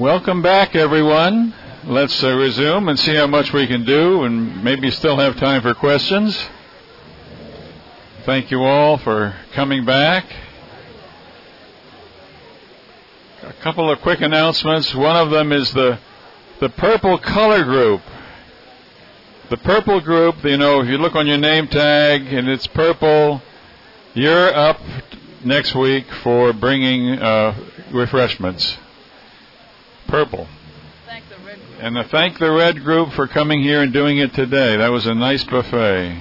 Welcome back, everyone. Let's resume and see how much we can do, and maybe still have time for questions. Thank you all for coming back. A couple of quick announcements. One of them is the purple color group. The purple group, if you look on your name tag and it's purple, you're up next week for bringing refreshments. Purple. Thank the red group. And thank the red group for coming here and doing it today. That was a nice buffet.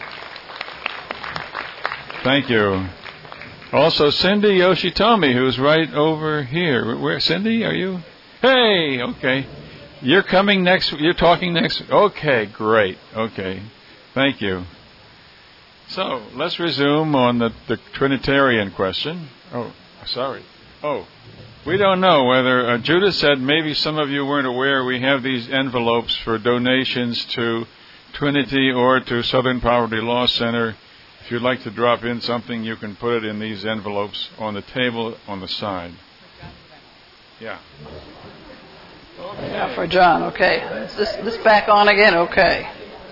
Thank you. Also, Cindy Yoshitomi, who's right over here. Where, Cindy, are you? Hey, okay. You're coming next. You're talking next. Okay, great. Okay, thank you. So let's resume on the Trinitarian question. Oh, sorry. Oh, we don't know whether Judith said maybe some of you weren't aware we have these envelopes for donations to Trinity or to Southern Poverty Law Center. If you'd like to drop in something, you can put it in these envelopes on the table on the side. Yeah. Okay. Yeah, for John. Okay. Is this back on again? Okay.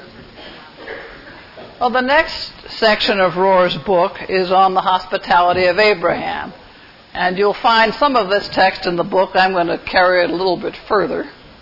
Well, the next section of Rohr's book is on the hospitality of Abraham. And you'll find some of this text in the book. I'm going to carry it a little bit further.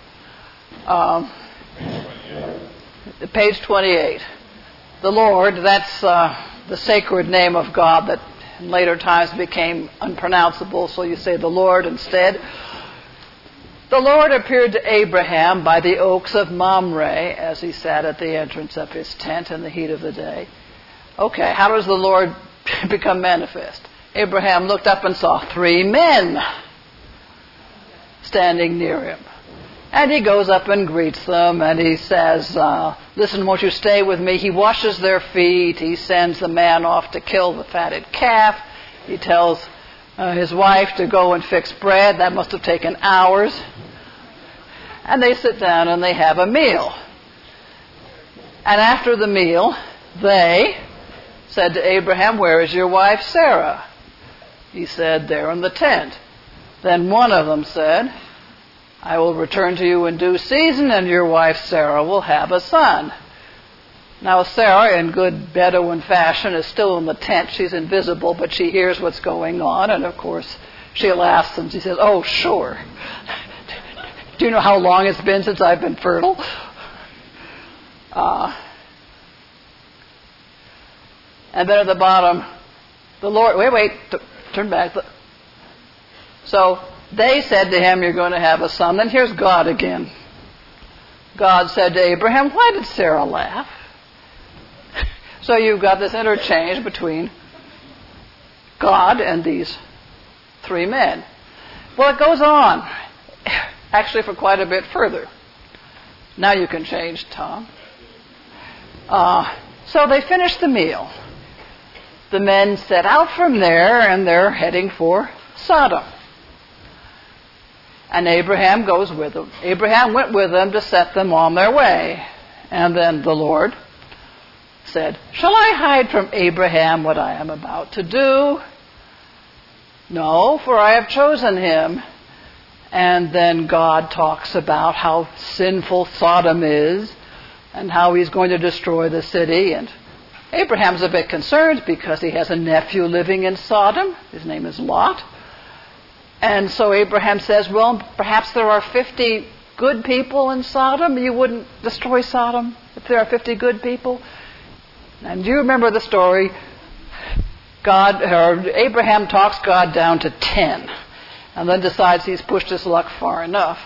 Page 28. The Lord, that's the sacred name of God that in later times became unpronounceable, so you say the Lord instead. The Lord appeared to Abraham by the oaks of Mamre as he sat at the entrance of his tent in the heat of the day. Okay, how does the Lord become manifest? Abraham looked up and saw 3 men standing near him. And he goes up and greets them, and he says, listen, won't you stay with me? He washes their feet. He sends the man off to kill the fatted calf. He tells his wife to go and fix bread. That must have taken hours. And they sit down and they have a meal. And after the meal, they said to Abraham, where is your wife Sarah? He said, there in the tent. Then one of them said, I will return to you in due season, and your wife Sarah will have a son. Now Sarah, in good Bedouin fashion, is still in the tent. She's invisible, but she hears what's going on, and of course she laughs and she says, oh, sure. Do you know how long it's been since I've been fertile? And then at the bottom, the Lord, turn back. So they said to him, you're going to have a son. Then here's God again. God said to Abraham, why did Sarah laugh? So you've got this interchange between God and these 3 men. Well, it goes on, actually for quite a bit further. Now you can change, Tom. So they finished the meal. The men set out from there, and they're heading for Sodom. And Abraham goes with them. Abraham went with them to set them on their way. And then the Lord said, shall I hide from Abraham what I am about to do? No, for I have chosen him. And then God talks about how sinful Sodom is and how he's going to destroy the city. And Abraham's a bit concerned because he has a nephew living in Sodom. His name is Lot. And so Abraham says, well, perhaps there are 50 good people in Sodom. You wouldn't destroy Sodom if there are 50 good people. And do you remember the story? Abraham talks God down to 10 and then decides he's pushed his luck far enough.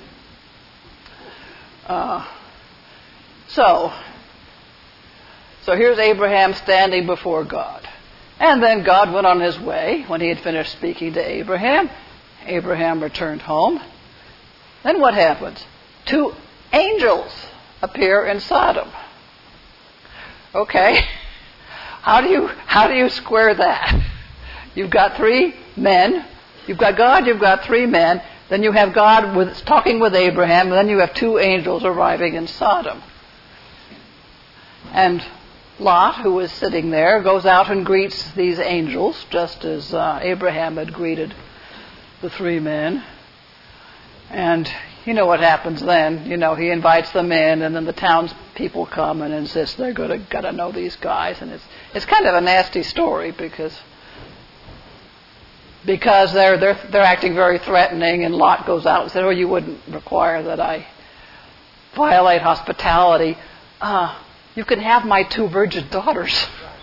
So here's Abraham standing before God. And then God went on his way. When he had finished speaking to Abraham, Abraham returned home. Then what happens? 2 angels appear in Sodom. Okay, how do you square that? You've got 3 men. You've got God. You've got 3 men. Then you have God talking with Abraham. And then you have 2 angels arriving in Sodom. And Lot, who was sitting there, goes out and greets these angels, just as Abraham had greeted the 3 men. And you know what happens then. You know, he invites them in, and then the townspeople come and insist they're gotta know these guys. And it's kind of a nasty story because they're acting very threatening, and Lot goes out and says, "Oh, you wouldn't require that I violate hospitality. You can have my 2 virgin daughters."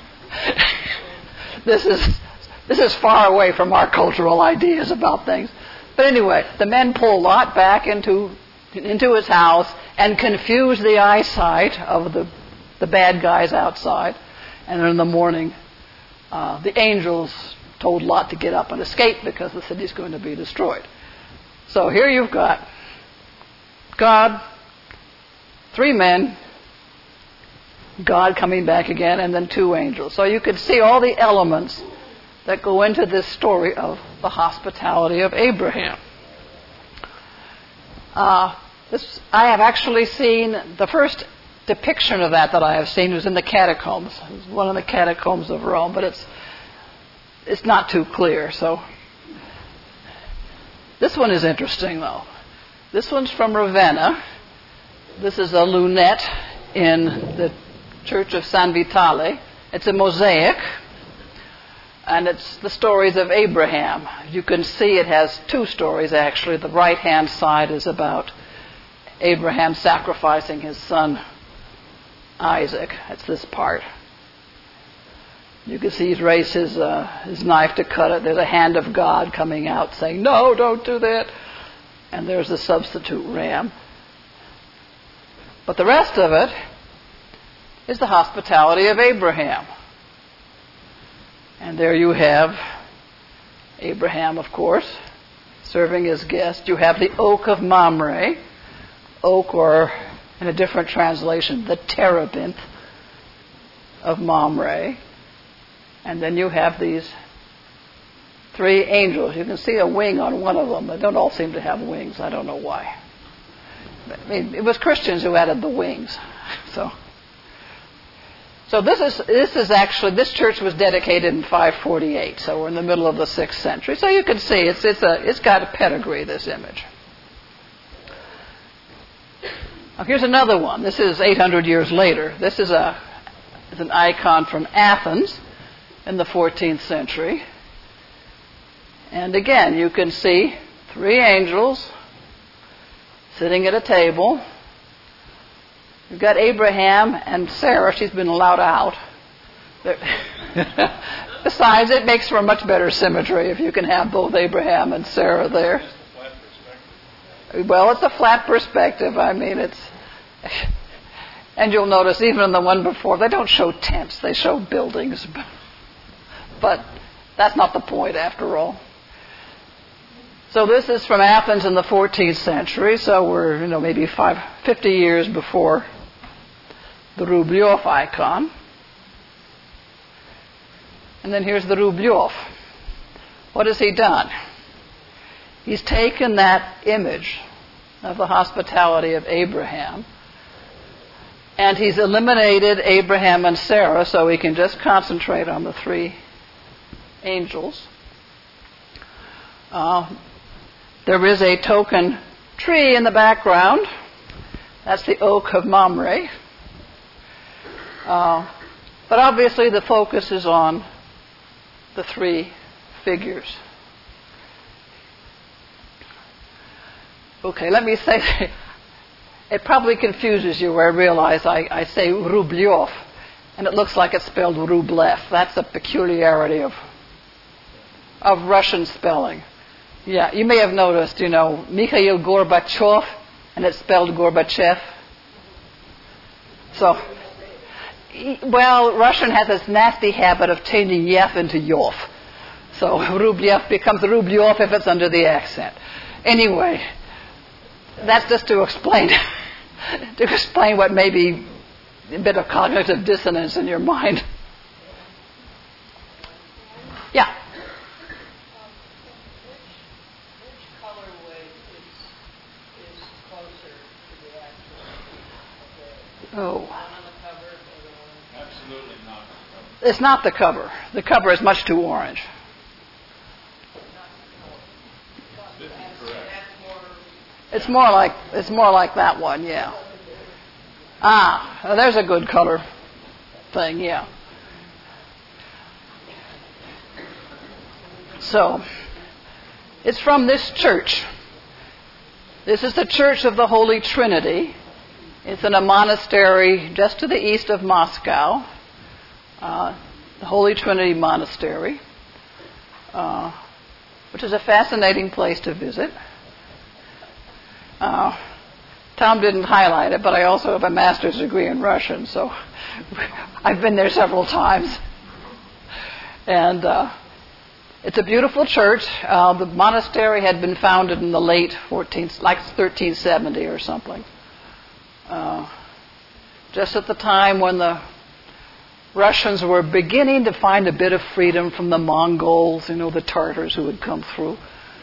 This is far away from our cultural ideas about things. But anyway, the men pull Lot back into his house and confuse the eyesight of the bad guys outside. And then in the morning, the angels told Lot to get up and escape because the city's going to be destroyed. So here you've got God, 3 men, God coming back again, and then 2 angels. So you can see all the elements that go into this story of the hospitality of Abraham. I have actually seen the first depiction of that I have seen was in the catacombs. It was one of the catacombs of Rome, but it's not too clear. So this one is interesting, though. This one's from Ravenna. This is a lunette in the Church of San Vitale. It's a mosaic, and it's the stories of Abraham. You can see it has 2 stories, actually. The right-hand side is about Abraham sacrificing his son Isaac. That's this part. You can see he's raised his knife to cut it. There's a hand of God coming out saying, "No, don't do that." And there's the substitute ram. But the rest of it is the hospitality of Abraham. And there you have Abraham, of course, serving his guest. You have the oak of Mamre, oak, or in a different translation, the terebinth of Mamre. And then you have these 3 angels. You can see a wing on one of them. They don't all seem to have wings. I don't know why. But, I mean, it was Christians who added the wings. So this church was dedicated in 548, so we're in the middle of the 6th century. So you can see it's got a pedigree, this image. Now here's another one. This is 800 years later. This is an icon from Athens in the 14th century. And again, you can see 3 angels sitting at a table. You've got Abraham and Sarah. She's been allowed out. Besides, it makes for a much better symmetry if you can have both Abraham and Sarah there. Well, it's a flat perspective. I mean, and you'll notice even in the one before, they don't show tents. They show buildings. But that's not the point after all. So this is from Athens in the 14th century. So we're, maybe 50 years before the Rubliov icon. And then here's the Rubliov. What has he done? He's taken that image of the hospitality of Abraham, and he's eliminated Abraham and Sarah so he can just concentrate on the 3 angels. There is a token tree in the background. That's the oak of Mamre. But obviously the focus is on the 3 figures. Okay, let me say, it probably confuses you where I realize I say Rubliov, and it looks like it's spelled Rublev. That's a peculiarity of Russian spelling. Yeah, you may have noticed, Mikhail Gorbachev, and it's spelled Gorbachev. So, well, Russian has this nasty habit of changing Yev into Yov. So Rublev becomes Rubliov if it's under the accent. Anyway, that's just to explain what may be a bit of cognitive dissonance in your mind. Yeah. Which colorway is closer to the actual? Oh. On the cover or the one? Absolutely not. It's not the cover. The cover is much too orange. This is correct. It's more like that one, yeah. There's a good color thing, yeah. So, it's from this church. This is the Church of the Holy Trinity. It's in a monastery just to the east of Moscow, the Holy Trinity Monastery, which is a fascinating place to visit. Tom didn't highlight it, but I also have a master's degree in Russian, so I've been there several times. And it's a beautiful church. The monastery had been founded in the late 1370 or something. Just at the time when the Russians were beginning to find a bit of freedom from the Mongols, the Tartars who had come through.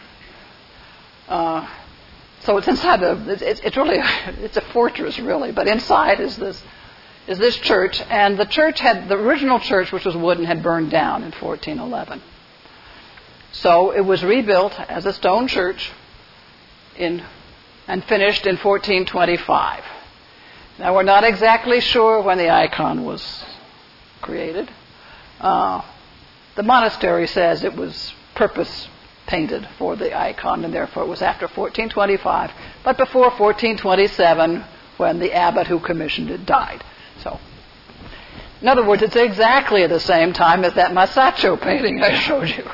So it's inside it's a fortress really, but inside is this church, and the original church, which was wooden, had burned down in 1411. So it was rebuilt as a stone church and finished in 1425. Now we're not exactly sure when the icon was created. The monastery says it was purpose painted for the icon, and therefore it was after 1425, but before 1427, when the abbot who commissioned it died. So, in other words, it's exactly at the same time as that Masaccio painting I showed you.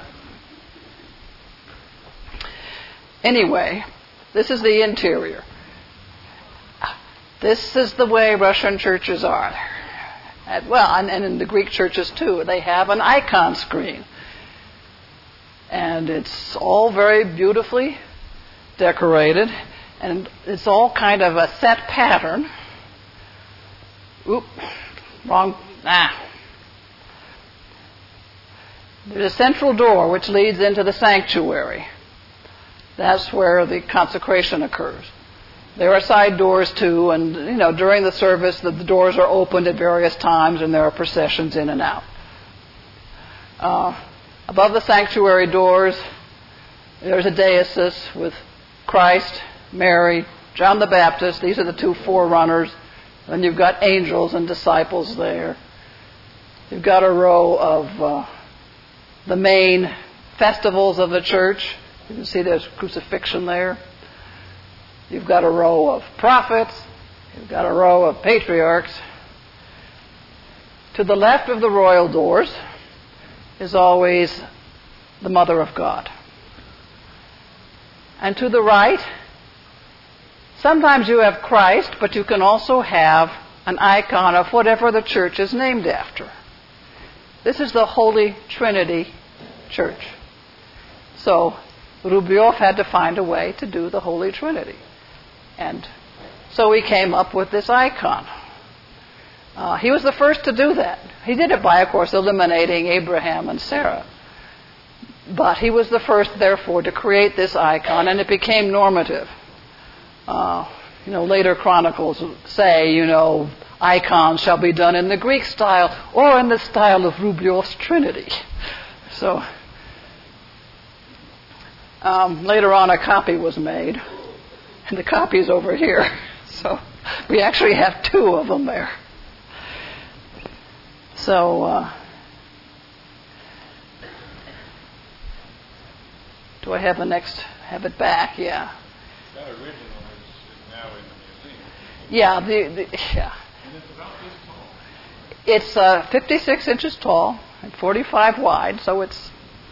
Anyway, this is the interior. This is the way Russian churches are. And in the Greek churches too, they have an icon screen. And it's all very beautifully decorated, and it's all kind of a set pattern. Wrong. There's a central door which leads into the sanctuary. That's where the consecration occurs. There are side doors too, and during the service the doors are opened at various times, and there are processions in and out. Above the sanctuary doors, there's a dais with Christ, Mary, John the Baptist. These are the two forerunners. Then you've got angels and disciples there. You've got a row of the main festivals of the church. You can see there's crucifixion there. You've got a row of prophets. You've got a row of patriarchs. To the left of the royal doors is always the Mother of God. And to the right, sometimes you have Christ, but you can also have an icon of whatever the church is named after. This is the Holy Trinity Church. So Rubliov had to find a way to do the Holy Trinity. And so he came up with this icon. He was the first to do that. He did it by, of course, eliminating Abraham and Sarah. But he was the first, therefore, to create this icon, and it became normative. Later chronicles say, icons shall be done in the Greek style or in the style of Rubliov's Trinity. So later on, a copy was made, and the copy is over here. So we actually have two of them there. So, do I have the next? Have it back? Yeah. That original is now in the museum. Yeah. Yeah. And it's about this tall. It's 56 inches tall and 45 wide, so it's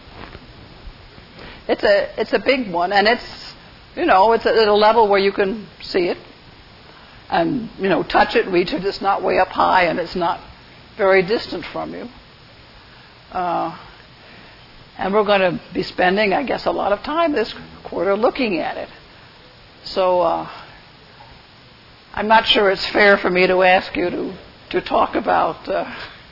a big one, and it's at a level where you can see it and touch it, reach it. It's not way up high, and it's not very distant from you. And we're going to be spending, I guess, a lot of time this quarter looking at it. So I'm not sure it's fair for me to ask you to talk about the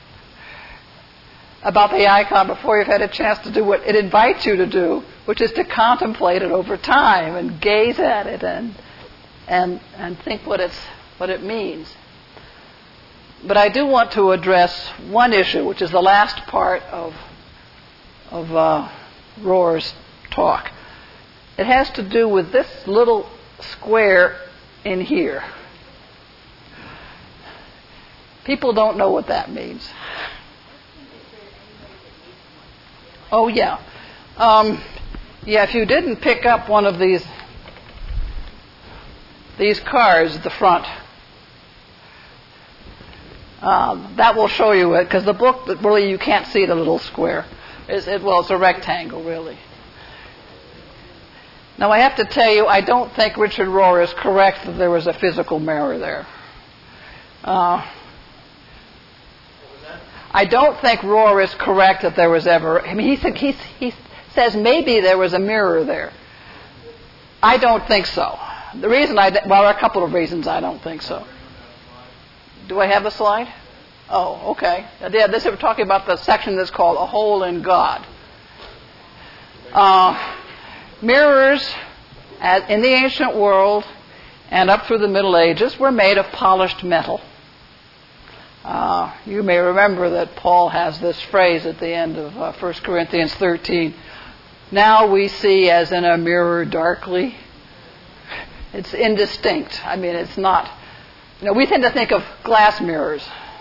icon before you've had a chance to do what it invites you to do, which is to contemplate it over time and gaze at it and think what it means. But I do want to address one issue, which is the last part of Rohr's talk. It has to do with this little square in here. People don't know what that means. Oh, yeah. Yeah, if you didn't pick up one of these cards at the front, that will show you it, because the book, really, you can't see the little square. It's a rectangle, really. Now, I have to tell you, I don't think Richard Rohr is correct that there was a physical mirror there. I don't think Rohr is correct that there was ever... I mean, he says maybe there was a mirror there. I don't think so. The reason well, there are a couple of reasons I don't think so. Do I have a slide? Oh, okay. Yeah, we're talking about the section that's called A Hole in God. Mirrors in the ancient world and up through the Middle Ages were made of polished metal. You may remember that Paul has this phrase at the end of 1 Corinthians 13. Now we see as in a mirror darkly. It's indistinct. I mean, it's not... we tend to think of glass mirrors.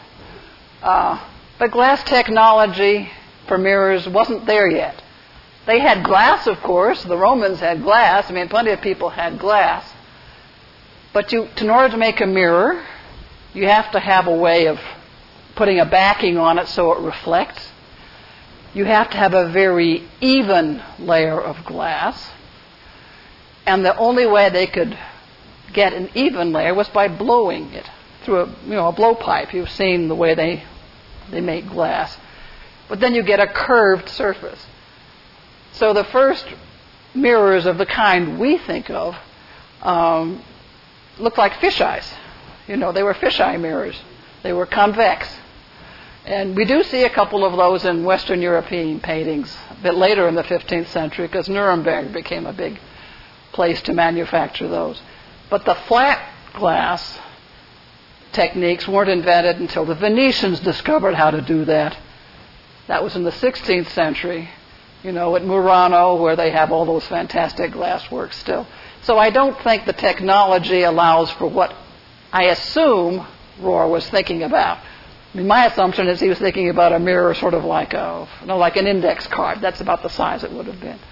But glass technology for mirrors wasn't there yet. They had glass, of course. The Romans had glass. I mean, plenty of people had glass. But in order to make a mirror, you have to have a way of putting a backing on it so it reflects. You have to have a very even layer of glass. And the only way they could get an even layer was by blowing it through a blowpipe. You've seen the way they make glass. But then you get a curved surface. So the first mirrors of the kind we think of looked like fisheyes. They were fisheye mirrors. They were convex. And we do see a couple of those in Western European paintings a bit later in the 15th century, because Nuremberg became a big place to manufacture those. But the flat glass techniques weren't invented until the Venetians discovered how to do that. That was in the 16th century, at Murano, where they have all those fantastic glass works still. So I don't think the technology allows for what I assume Rohr was thinking about. I mean, my assumption is he was thinking about a mirror sort of like an index card. That's about the size it would have been.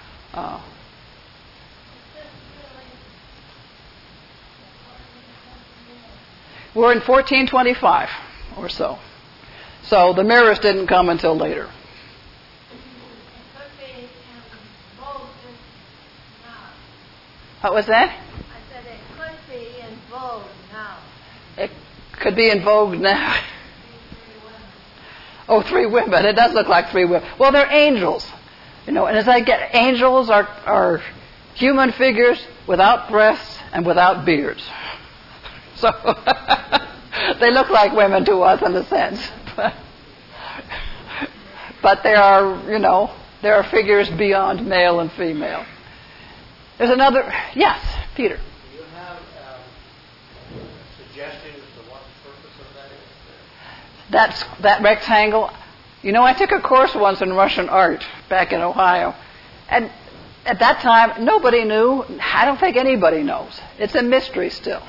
We're in 1425 or so. So the mirrors didn't come until later. What was that? I said it could be in vogue now. It could be in vogue now. Oh, 3 women. It does look like 3 women. Well, they're angels. And as I get, angels are human figures without breasts and without beards. So they look like women to us in a sense. But there are figures beyond male and female. There's another... Yes, Peter. Do you have a suggestion as to what the purpose of that is? That rectangle. I took a course once in Russian art back in Ohio. And at that time, nobody knew. I don't think anybody knows. It's a mystery still.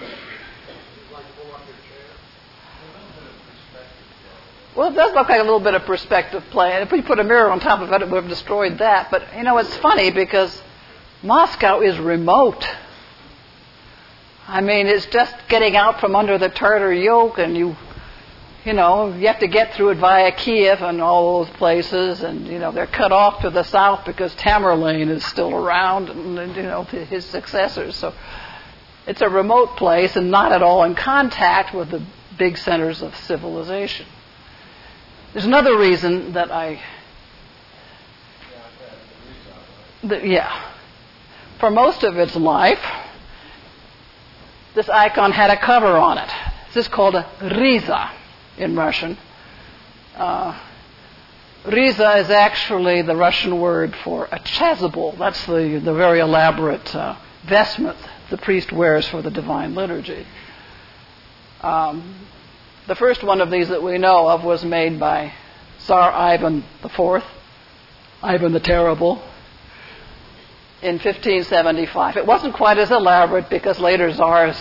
Well, it does look like a little bit of perspective play. And if we put a mirror on top of it, it would have destroyed that. But, it's funny because Moscow is remote. I mean, it's just getting out from under the Tartar yoke, and you have to get through it via Kiev and all those places, and, they're cut off to the south because Tamerlane is still around, and, his successors. So it's a remote place and not at all in contact with the big centers of civilization. There's another reason that for most of its life, this icon had a cover on it. This is called a riza in Russian. Riza is actually the Russian word for a chasuble. That's the very elaborate vestment the priest wears for the divine liturgy. The first one of these that we know of was made by Tsar Ivan IV, Ivan the Terrible. in 1575. It wasn't quite as elaborate because later czars,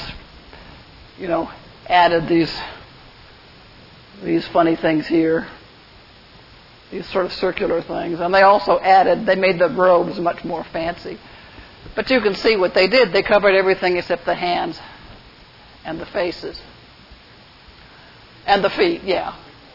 added these funny things here, these sort of circular things. And they made the robes much more fancy. But you can see what they did. They covered everything except the hands and the faces. And the feet, yeah.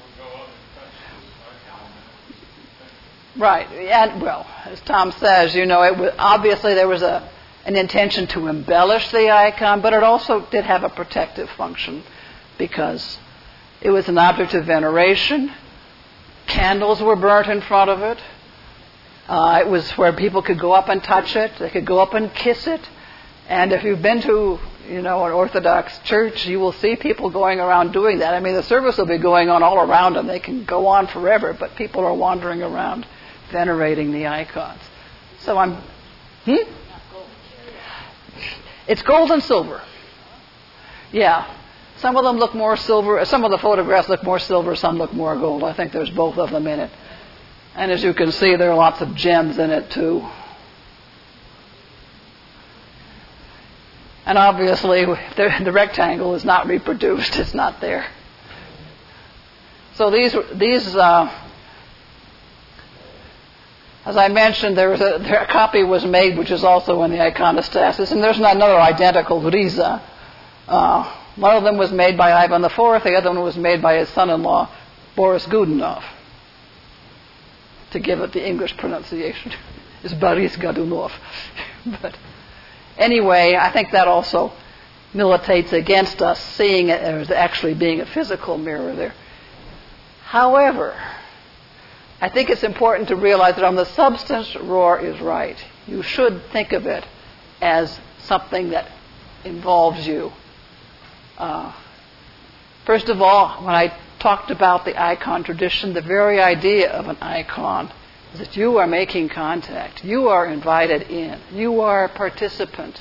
Right. And, well, as Tom says, obviously there was an intention to embellish the icon, but it also did have a protective function because it was an object of veneration. Candles were burnt in front of it. It was where people could go up and touch it. They could go up and kiss it. And if you've been to, an Orthodox church, you will see people going around doing that. I mean, the service will be going on all around them. They can go on forever, but people are wandering around venerating the icons. So It's gold and silver. Yeah. Some of them look more silver. Some of the photographs look more silver. Some look more gold. I think there's both of them in it. And as you can see, there are lots of gems in it too. And obviously, the rectangle is not reproduced. It's not there. So these as I mentioned, a copy was made, which is also in the iconostasis, and there's another identical Riza. One of them was made by Ivan IV. The other one was made by his son-in-law, Boris Godunov. To give it the English pronunciation, is Boris Godunov. But anyway, I think that also militates against us seeing it as actually being a physical mirror there. However, I think it's important to realize that on the substance, Rohr is right. You should think of it as something that involves you. First of all, when I talked about the icon tradition, the very idea of an icon is that you are making contact. You are invited in. You are a participant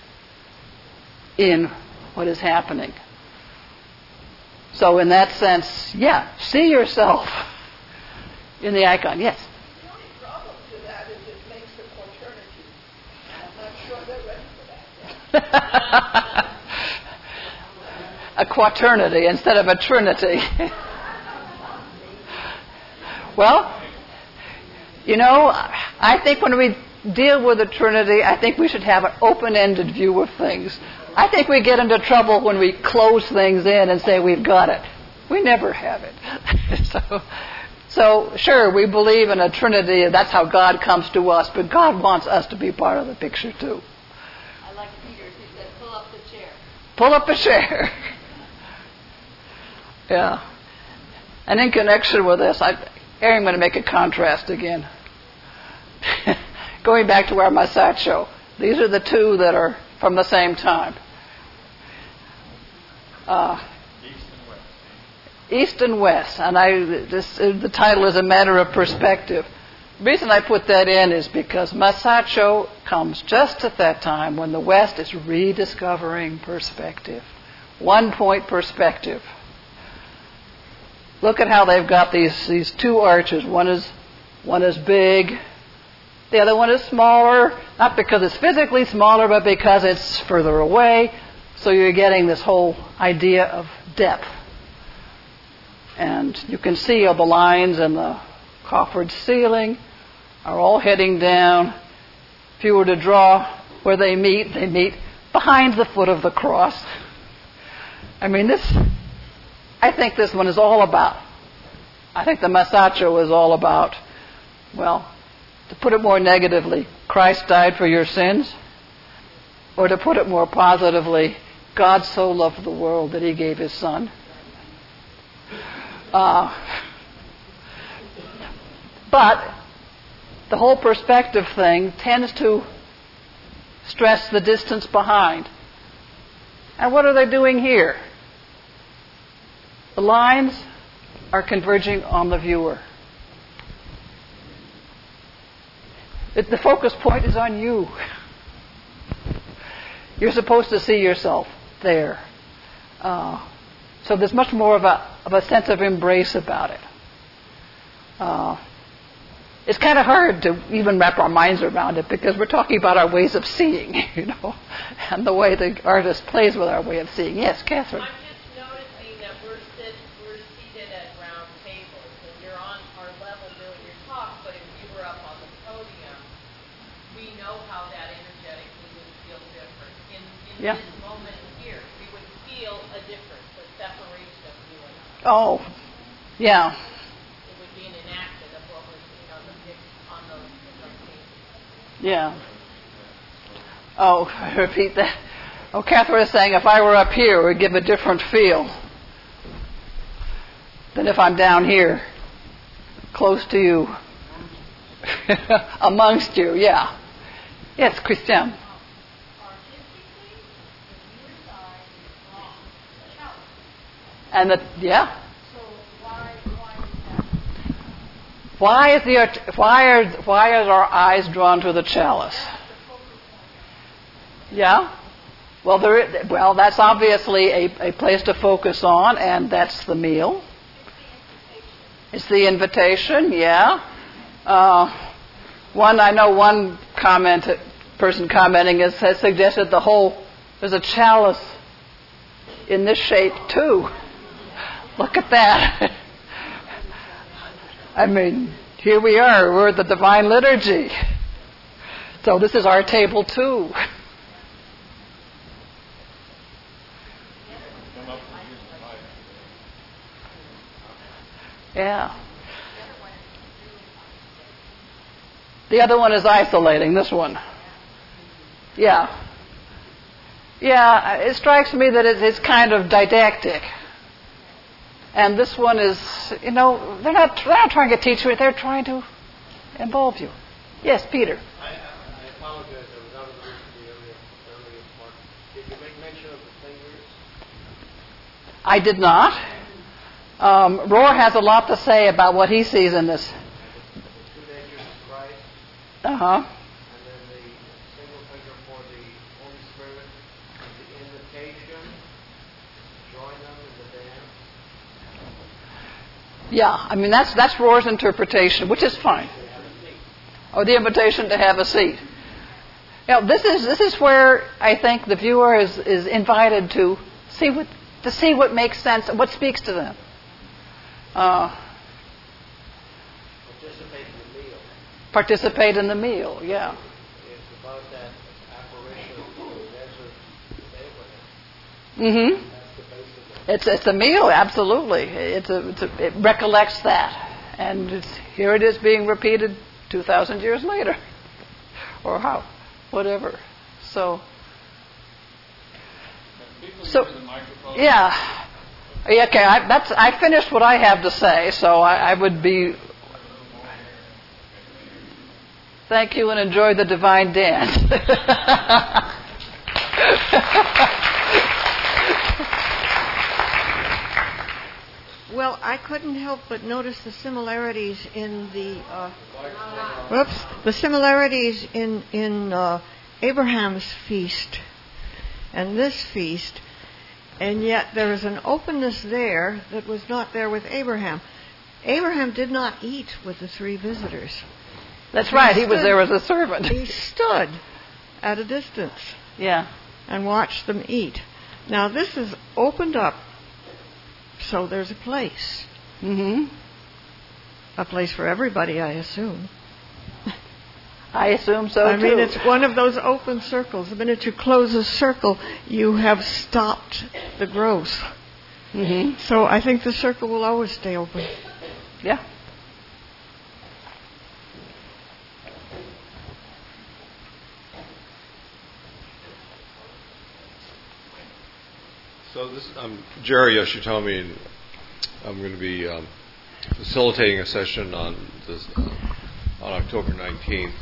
in what is happening. So in that sense, see yourself in the icon. Yes? The only problem to that is it makes the quaternity. I'm not sure they're ready for that yet. A quaternity instead of a trinity. Well, I think when we deal with the Trinity, I think we should have an open-ended view of things. I think we get into trouble when we close things in and say we've got it. We never have it. So sure, we believe in a Trinity, and that's how God comes to us, but God wants us to be part of the picture too. I like Peter's. He said, pull up the chair. Pull up a chair. Yeah. And in connection with this, I'm going to make a contrast again. Going back to our Masaccio, these are the two that are from the same time. East and West. And the title is a matter of perspective. The reason I put that in is because Masaccio comes just at that time when the West is rediscovering perspective. 1-point perspective. Look at how they've got these two arches. One is big. The other one is smaller. Not because it's physically smaller, but because it's further away. So you're getting this whole idea of depth. And you can see all the lines and the coffered ceiling are all heading down. If you were to draw where they meet behind the foot of the cross. I think this one is all about, I think the Masaccio is all about, well, to put it more negatively, Christ died for your sins. Or to put it more positively, God so loved the world that he gave his son. But the whole perspective thing tends to stress the distance behind. And what are they doing here? The lines are converging on the viewer. The focus point is on you. You're supposed to see yourself there. So there's much more of a sense of embrace about it. it's kind of hard to even wrap our minds around it because we're talking about our ways of seeing, and the way the artist plays with our way of seeing. Yes, Catherine. I'm just noticing that we're seated at round tables, and you're on our level doing your talk, but if you were up on the podium, we know how that energetically would feel different. In this moment here, we would feel a difference, a separation of you and I. Oh, yeah. It would be an enactment of what we're seeing on those tables. Yeah. Oh, I repeat that. Oh, Catherine is saying if I were up here, it would give a different feel than if I'm down here, close to you, amongst you. Yeah. Yes, Christian. And yeah. So why is that? Why are our eyes drawn to the chalice? Yeah. Well, that's obviously a place to focus on, and that's the meal. It's the invitation. Yeah. One person commenting has suggested there's a chalice in this shape too. Look at that. I mean, here we are. We're at the Divine Liturgy. So this is our table too. Yeah. The other one is isolating, this one. Yeah. Yeah, it strikes me that it's kind of didactic. And this one is, they're not trying to teach you, they're trying to involve you. Yes, Peter. I apologize, I was out of the earlier part. Did you make mention of the fingers? I did not. Rohr has a lot to say about what he sees in this. The 2 natures of Christ. Uh-huh. And then the single finger for the Holy Spirit, the invitation, join them in the dance. Yeah, I mean that's Rohr's interpretation, which is fine. Oh, the invitation to have a seat. This is where I think the viewer is invited to see what makes sense, what speaks to them. Participate in the meal, yeah. It's about that apparition of the desert with Abraham. Mm-hmm. That's the basis. It's a meal, absolutely. It recollects that, and here it is being repeated 2,000 years later, or whatever. So, yeah. Okay, I finished what I have to say, so I would be. Thank you and enjoy the divine dance. Well, I couldn't help but notice the similarities in Abraham's feast and this feast. And yet there is an openness there that was not there with Abraham. Abraham did not eat with the 3 visitors. That's right. He was there as a servant. He stood at a distance. Yeah. And watched them eat. Now this is opened up, so there's a place. Mm-hmm. A place for everybody, I assume. I assume so, I mean, it's one of those open circles. The minute you close a circle, you have stopped the growth. Mm-hmm. So I think the circle will always stay open. Yeah. So I'm Jerry Yoshitomi, and I'm going to be facilitating a session on October 19th.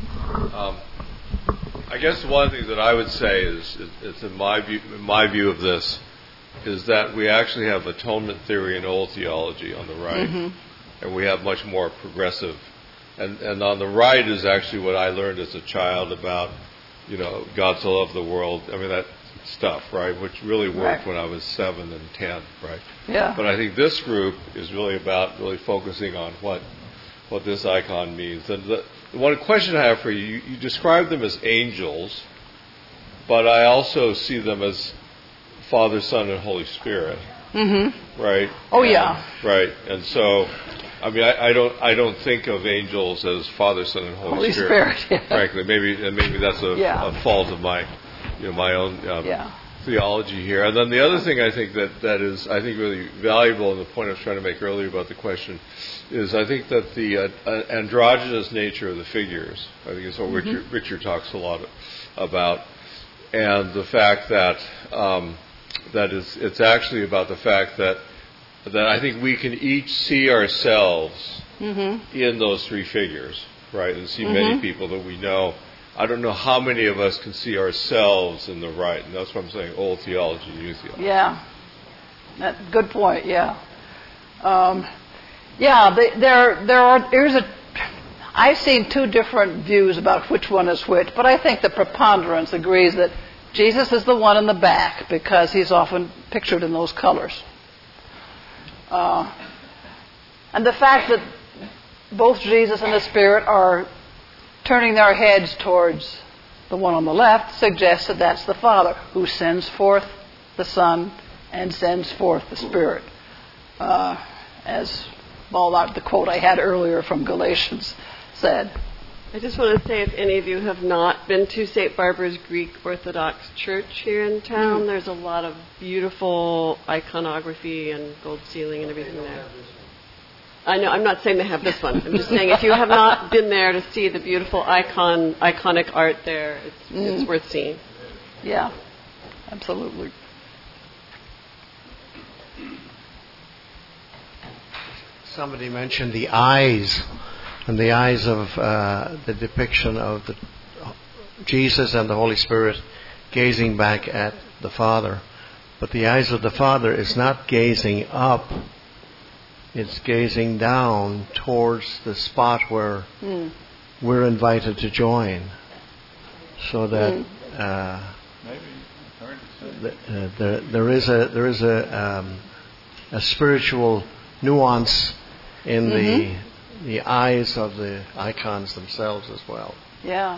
I guess one of the things that I would say is in my view of this, is that we actually have atonement theory and old theology on the right, mm-hmm. and we have much more progressive. And on the right is actually what I learned as a child about, God so loved the world. I mean, that stuff, right, which really worked when I was 7 and 10, right? Yeah. But I think this group is really about focusing on what what this icon means. And the one question I have for you, you describe them as angels, but I also see them as Father, Son, and Holy Spirit. Mm-hmm. Right? Oh, yeah. Right. And so, I mean, I don't think of angels as Father, Son, and Holy Spirit. Yeah. Frankly, maybe that's a fault of my own theology here. And then the other thing I think that is really valuable, and the point I was trying to make earlier about the question, is I think that the androgynous nature of the figures, I think is what Richard talks a lot about, and the fact that it's actually about the fact that I think we can each see ourselves in those three figures, right? And see many people that we know. I don't know how many of us can see ourselves in the right, and that's what I'm saying, old theology, new theology. Yeah. Good point, yeah. I've seen two different views about which one is which, but I think the preponderance agrees that Jesus is the one in the back because he's often pictured in those colors. And the fact that both Jesus and the Spirit are turning their heads towards the one on the left suggests that that's the Father who sends forth the Son and sends forth the Spirit. As the quote I had earlier from Galatians said. I just want to say, if any of you have not been to St. Barbara's Greek Orthodox Church here in town, there's a lot of beautiful iconography and gold ceiling and everything there. I know, I'm not saying they have this one. I'm just saying if you have not been there to see the beautiful iconic art there, it's worth seeing. Yeah, absolutely. Somebody mentioned the eyes, and the eyes of the depiction of the Jesus and the Holy Spirit gazing back at the Father. But the eyes of the Father is not gazing up. It's gazing down towards the spot where we're invited to join. So that there is a spiritual nuance in the eyes of the icons themselves as well. Yeah.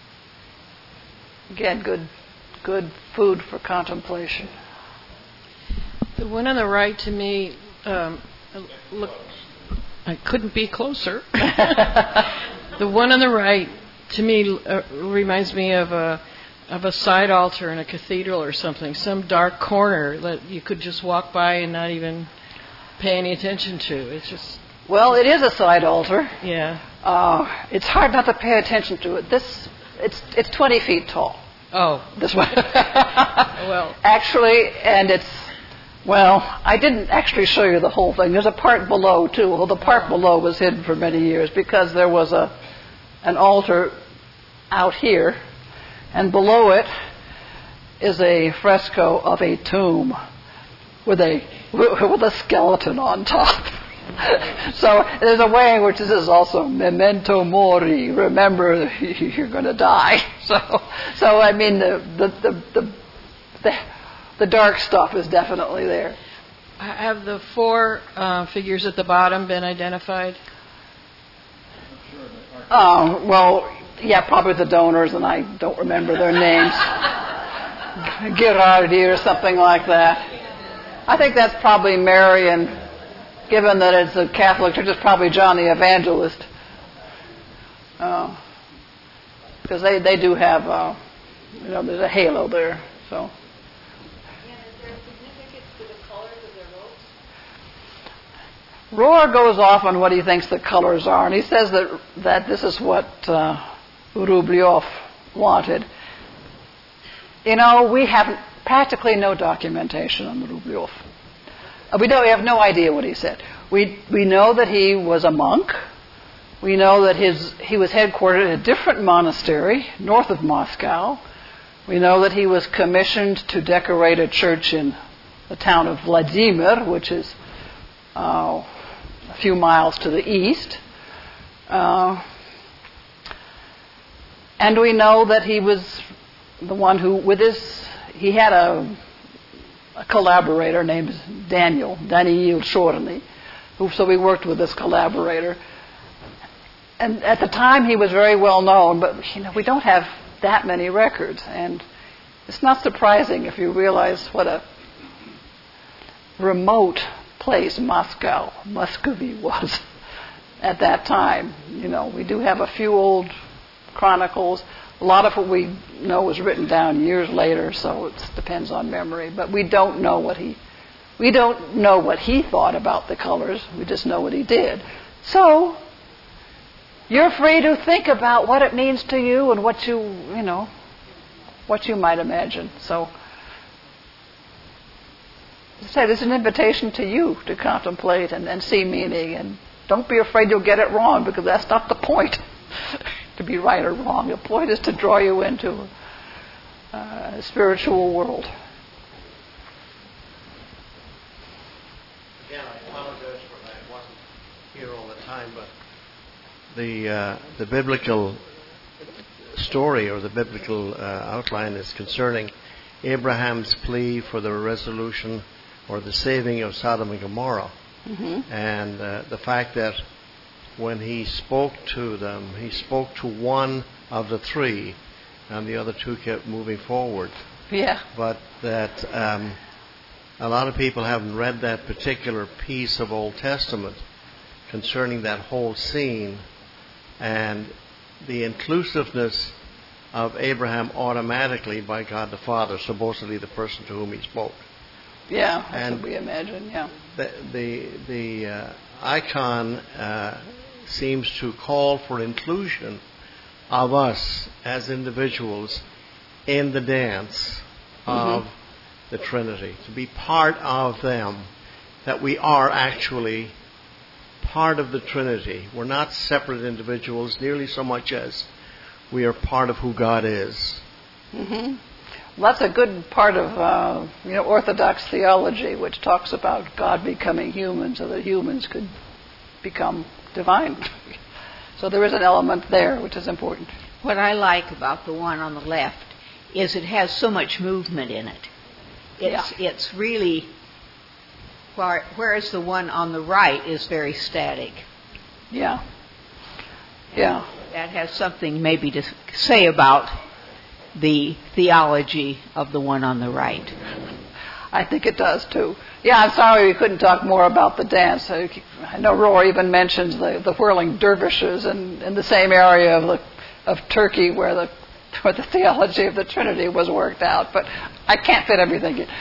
Again, good food for contemplation. The one on the right to me, look, I couldn't be closer. The one on the right to me reminds me of a side altar in a cathedral or something, some dark corner that you could just walk by and not even pay any attention to. It's just... Well, it is a side altar. Yeah. It's hard not to pay attention to it. It's 20 feet tall. Oh. This one. Well. Actually, and I didn't actually show you the whole thing. There's a part below, too. Well, the part below was hidden for many years because there was an altar out here, and below it is a fresco of a tomb with a skeleton on top. So there's a way in which this is also memento mori. Remember, you're going to die. So I mean, the dark stuff is definitely there. Have the four figures at the bottom been identified? Well, yeah, probably the donors, and I don't remember their names. Girardi or something like that. I think that's probably Mary, and given that it's a Catholic church, it's probably John the Evangelist. Because they do have, there's a halo there. So. And is there significance to the colors of their robes? Rohr goes off on what he thinks the colors are, and he says that this is what Rublev wanted. We have practically no documentation on Rublev. We have no idea what he said. We know that he was a monk. We know that he was headquartered in a different monastery north of Moscow. We know that he was commissioned to decorate a church in the town of Vladimir, which is a few miles to the east. And we know that he was the one who, he had a collaborator named Daniel Chorny, so we worked with this collaborator. and at the time he was very well known, but we don't have that many records, and it's not surprising if you realize what a remote place Muscovy was at that time. We do have a few old chronicles. A lot of what we know was written down years later, so it depends on memory. But we don't know what he thought about the colors. We just know what he did. So you're free to think about what it means to you and what you might imagine. So, as I said, it's an invitation to you to contemplate and see meaning. And don't be afraid you'll get it wrong, because that's not the point, to be right or wrong. The point is to draw you into a spiritual world. Again, I apologize for that. I wasn't here all the time, but the biblical story or the biblical outline is concerning Abraham's plea for the resolution or the saving of Sodom and Gomorrah. Mm-hmm. And the fact that when he spoke to them, he spoke to one of the three, and the other two kept moving forward. Yeah. But that a lot of people haven't read that particular piece of Old Testament concerning that whole scene and the inclusiveness of Abraham automatically by God the Father, supposedly the person to whom he spoke. Yeah, that's what we imagine, yeah. The icon seems to call for inclusion of us as individuals in the dance of the Trinity, to be part of them, that we are actually part of the Trinity. We're not separate individuals nearly so much as we are part of who God is. Mm-hmm. Well, that's a good part of Orthodox theology, which talks about God becoming human so that humans could become divine. So there is an element there which is important. What I like about the one on the left is it has so much movement in it. It's really, whereas the one on the right is very static. Yeah. Yeah. That has something maybe to say about the theology of the one on the right. I think it does too. Yeah, I'm sorry we couldn't talk more about the dance. I know Rory even mentions the whirling dervishes in the same area of Turkey where the theology of the Trinity was worked out, but I can't fit everything in.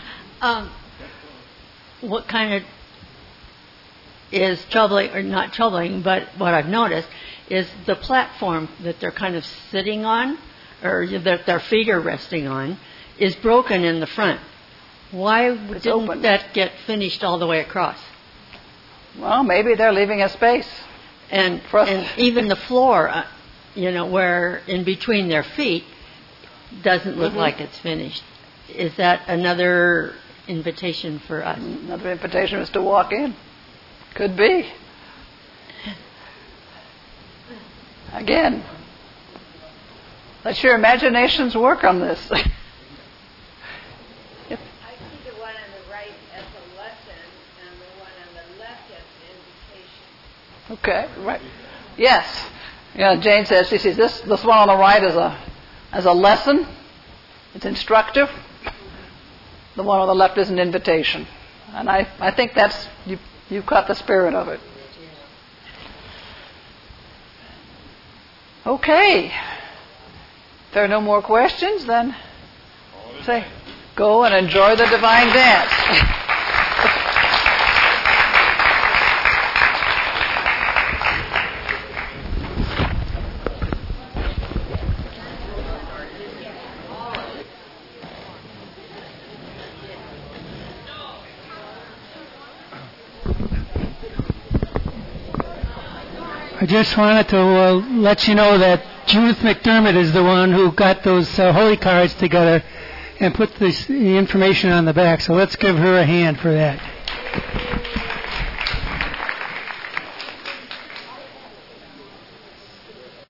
What kind of is troubling, or not troubling, but what I've noticed is the platform that they're kind of sitting on, or that their feet are resting on, is broken in the front. Why didn't that get finished all the way across? Well, maybe they're leaving a space. And even the floor, where in between their feet, doesn't look like it's finished. Is that another invitation for us? Another invitation is to walk in. Could be. Again, let your imaginations work on this. I see the one on the right as a lesson and the one on the left as an invitation. Okay, right. Yes. Yeah, Jane says she sees this one on the right as a lesson. It's instructive. The one on the left is an invitation. And I think that's, you've caught the spirit of it. Okay. If there are no more questions, then say, go and enjoy the divine dance. I just wanted to let you know that Judith McDermott is the one who got those holy cards together and put the information on the back. So let's give her a hand for that.